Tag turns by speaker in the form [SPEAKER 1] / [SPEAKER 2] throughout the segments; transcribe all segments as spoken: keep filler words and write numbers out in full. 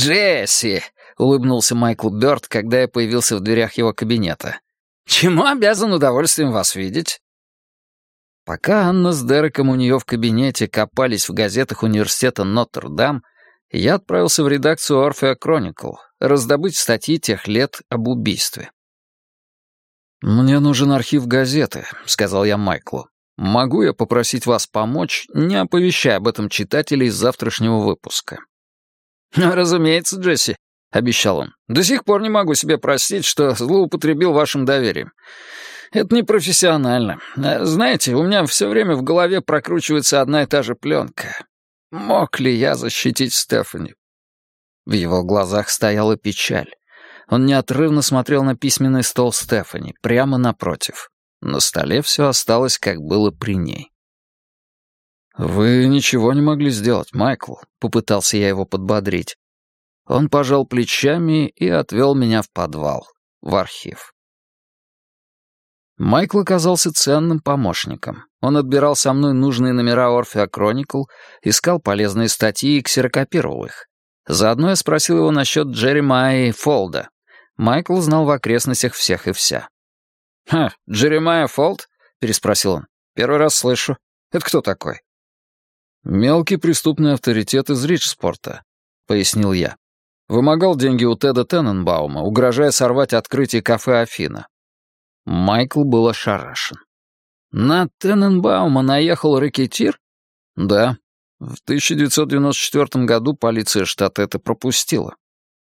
[SPEAKER 1] «Джесси!» — улыбнулся Майкл Бёрд, когда я появился в дверях его кабинета. «Чему обязан удовольствием вас видеть?» Пока Анна с Дереком у нее в кабинете копались в газетах университета Нотр-Дам, я отправился в редакцию Orphea Chronicle раздобыть статьи тех лет об убийстве. «Мне нужен архив газеты», — сказал я Майклу. «Могу я попросить вас помочь, не оповещая об этом читателей из завтрашнего выпуска?» «Разумеется, Джесси», — обещал он. «До сих пор не могу себе простить, что злоупотребил вашим доверием. Это непрофессионально. Знаете, у меня все время в голове прокручивается одна и та же пленка. Мог ли я защитить Стефани?» В его глазах стояла печаль. Он неотрывно смотрел на письменный стол Стефани, прямо напротив. На столе все осталось, как было при ней. «Вы ничего не могли сделать, Майкл», — попытался я его подбодрить. Он пожал плечами и отвел меня в подвал, в архив. Майкл оказался ценным помощником. Он отбирал со мной нужные номера Orphea Chronicle, искал полезные статьи и ксерокопировал их. Заодно я спросил его насчет Джеремайи Фолда. Майкл знал в окрестностях всех и вся. «Ха, Джеремайя Фолд?» — переспросил он. «Первый раз слышу. Это кто такой?» «Мелкий преступный авторитет из Риджспорта», — пояснил я. «Вымогал деньги у Теда Тененбаума, угрожая сорвать открытие кафе «Афина». Майкл был ошарашен. «На Тененбаума наехал рэкетир?» «Да. В тысяча девятьсот девяносто четвёртом году полиция штата это пропустила».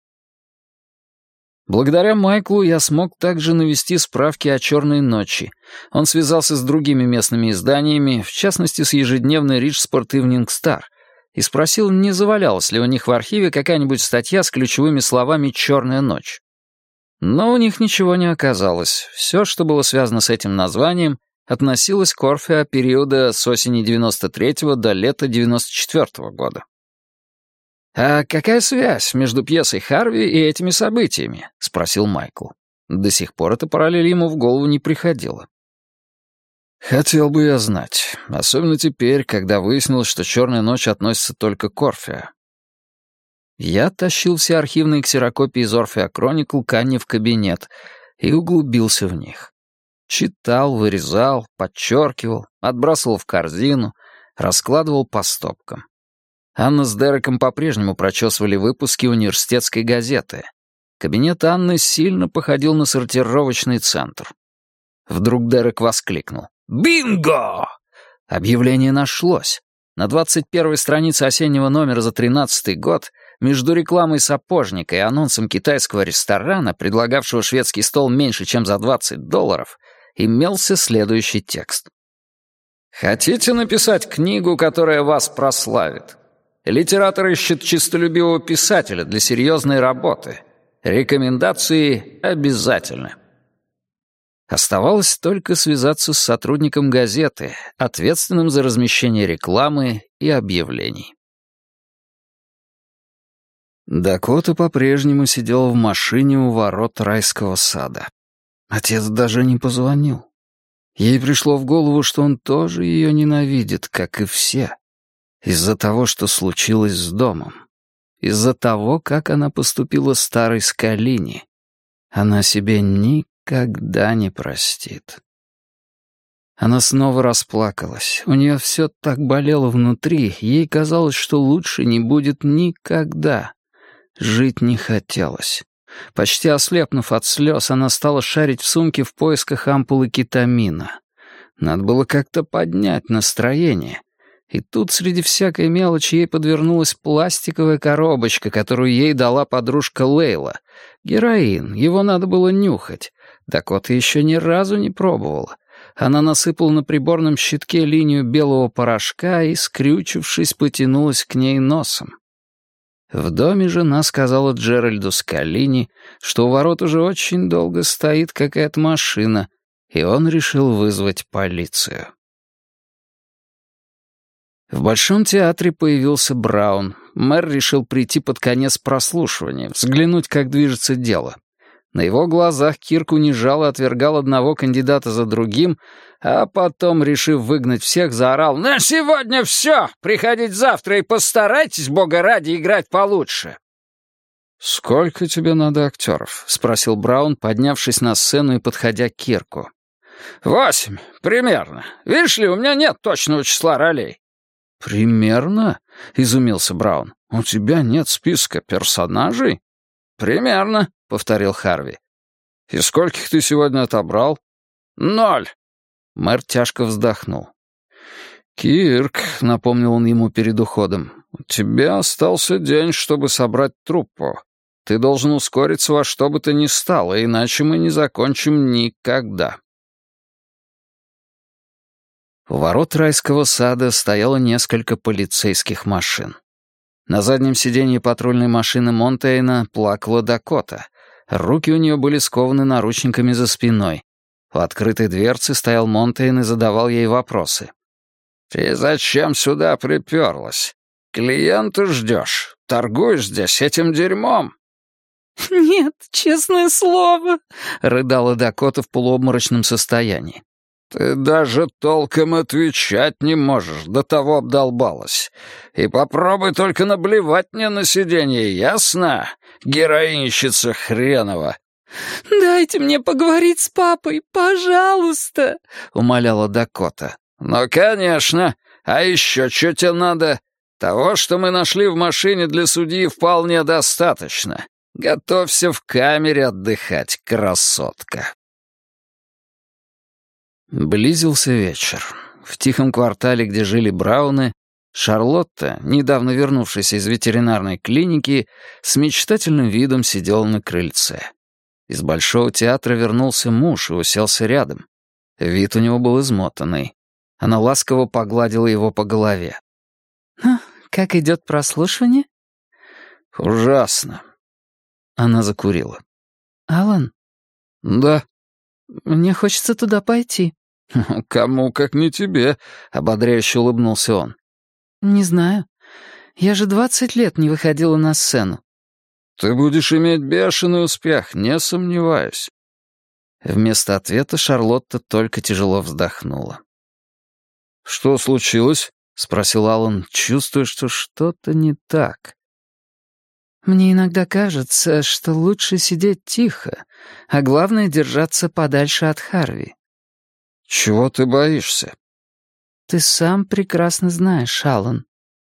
[SPEAKER 1] Благодаря Майклу я смог также навести справки о «Черной ночи». Он связался с другими местными изданиями, в частности, с ежедневной Риджспорт Ивнинг Стар, и спросил, не завалялась ли у них в архиве какая-нибудь статья с ключевыми словами «Черная ночь». Но у них ничего не оказалось. Все, что было связано с этим названием, относилось к Orphea периода с осени девяносто третьего до лета девяносто четвёртого года. «А какая связь между пьесой Харви и этими событиями?» — спросил Майкл. До сих пор эта параллель ему в голову не приходила. «Хотел бы я знать, особенно теперь, когда выяснилось, что «Черная ночь» относится только к Orphea». Я тащил все архивные ксерокопии из Orphea Chronicle к Анне в кабинет и углубился в них. Читал, вырезал, подчеркивал, отбрасывал в корзину, раскладывал по стопкам. Анна с Дереком по-прежнему прочесывали выпуски университетской газеты. Кабинет Анны сильно походил на сортировочный центр. Вдруг Дерек воскликнул. «Бинго!» Объявление нашлось. На двадцать первой странице осеннего номера за тринадцатый год между рекламой сапожника и анонсом китайского ресторана, предлагавшего шведский стол меньше, чем за двадцать долларов, имелся следующий текст. «Хотите написать книгу, которая вас прославит? Литератор ищет честолюбивого писателя для серьезной работы. Рекомендации обязательны». Оставалось только связаться с сотрудником газеты, ответственным за размещение рекламы и объявлений. Дакота по-прежнему сидела в машине у ворот райского сада. Отец даже не позвонил. Ей пришло в голову, что он тоже ее ненавидит, как и все. Из-за того, что случилось с домом. Из-за того, как она поступила с старой Скалини. Она себе никогда не простит. Она снова расплакалась. У нее все так болело внутри, ей казалось, что лучше не будет никогда. Жить не хотелось. Почти ослепнув от слез, она стала шарить в сумке в поисках ампулы кетамина. Надо было как-то поднять настроение. И тут среди всякой мелочи ей подвернулась пластиковая коробочка, которую ей дала подружка Лейла. Героин, его надо было нюхать. Дакота еще ни разу не пробовала. Она насыпала на приборном щитке линию белого порошка и, скрючившись, потянулась к ней носом. В доме жена сказала Джеральду Скалини, что у ворот уже очень долго стоит какая-то машина, и он решил вызвать полицию. В Большом театре появился Браун. Мэр решил прийти под конец прослушивания, взглянуть, как движется дело. На его глазах Кирк унижал и отвергал одного кандидата за другим, а потом, решив выгнать всех, заорал: «На сегодня все! Приходите завтра и постарайтесь, бога ради, играть получше!» «Сколько тебе надо актеров?» — спросил Браун, поднявшись на сцену и подходя к Кирку. «Восемь, примерно. Видишь ли, у меня нет точного числа ролей». «Примерно?» — изумился Браун. «У тебя нет списка персонажей?» «Примерно», — повторил Харви. «И скольких ты сегодня отобрал?» «Ноль». Мэр тяжко вздохнул. «Кирк», — напомнил он ему перед уходом, — «у тебя остался день, чтобы собрать труппу. Ты должен ускориться во что бы то ни стало, иначе мы не закончим никогда». У ворот райского сада стояло несколько полицейских машин. На заднем сиденье патрульной машины Монтейна плакала Дакота. Руки у нее были скованы наручниками за спиной. У открытой дверцы стоял Монтейн и задавал ей вопросы. «Ты зачем сюда приперлась? Клиента ждешь? Торгуешь здесь этим дерьмом?»
[SPEAKER 2] «Нет, честное слово», —
[SPEAKER 1] рыдала Дакота в полуобморочном состоянии. «Ты даже толком отвечать не можешь, до того обдолбалась. И попробуй только наблевать мне на сиденье, ясно? Героинщица хренова!»
[SPEAKER 2] «Дайте мне поговорить с папой, пожалуйста»,
[SPEAKER 1] — умоляла Дакота. «Ну, конечно. А еще что тебе надо? Того, что мы нашли в машине для судьи, вполне достаточно. Готовься в камере отдыхать, красотка». Близился вечер. В тихом квартале, где жили Брауны, Шарлотта, недавно вернувшаяся из ветеринарной клиники, с мечтательным видом сидела на крыльце. Из Большого театра вернулся муж и уселся рядом. Вид у него был измотанный. Она ласково погладила его по голове.
[SPEAKER 2] «Ну, как идет прослушивание?»
[SPEAKER 1] «Ужасно». Она закурила.
[SPEAKER 2] «Алан?»
[SPEAKER 1] «Да».
[SPEAKER 2] «Мне хочется туда пойти».
[SPEAKER 1] «Кому, как не тебе», — ободряюще улыбнулся он.
[SPEAKER 2] «Не знаю. Я же двадцать лет не выходила на сцену».
[SPEAKER 1] «Ты будешь иметь бешеный успех, не сомневаюсь». Вместо ответа Шарлотта только тяжело вздохнула. «Что случилось?» — спросил Алан, чувствуя, что что-то не так.
[SPEAKER 2] «Мне иногда кажется, что лучше сидеть тихо, а главное — держаться подальше от Харви».
[SPEAKER 1] «Чего ты боишься?»
[SPEAKER 2] «Ты сам прекрасно знаешь, Алан».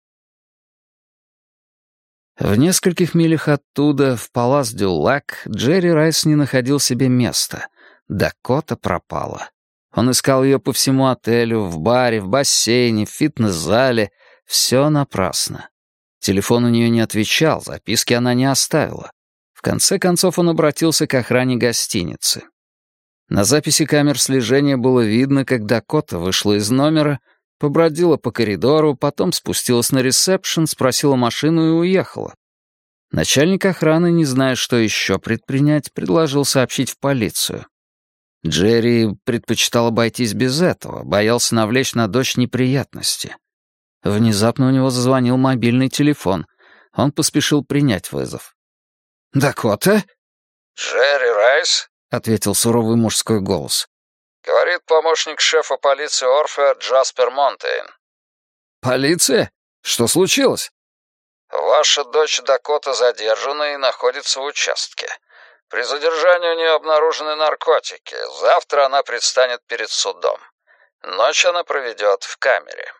[SPEAKER 1] В нескольких милях оттуда, в Палас-дю-Лак, Джерри Райс не находил себе места. Дакота пропала. Он искал ее по всему отелю, в баре, в бассейне, в фитнес-зале. Все напрасно. Телефон у нее не отвечал, записки она не оставила. В конце концов он обратился к охране гостиницы. На записи камер слежения было видно, как Дакота вышла из номера, побродила по коридору, потом спустилась на ресепшн, спросила машину и уехала. Начальник охраны, не зная, что еще предпринять, предложил сообщить в полицию. Джерри предпочитал обойтись без этого, боялся навлечь на дочь неприятности. Внезапно у него зазвонил мобильный телефон. Он поспешил принять вызов. «Дакота?» «Джерри Райс?» — ответил суровый мужской голос. «Говорит помощник шефа полиции Орфа Джаспер Монтейн». «Полиция? Что случилось?» «Ваша дочь Дакота задержана и находится в участке. При задержании у нее обнаружены наркотики. Завтра она предстанет перед судом. Ночь она проведет в камере».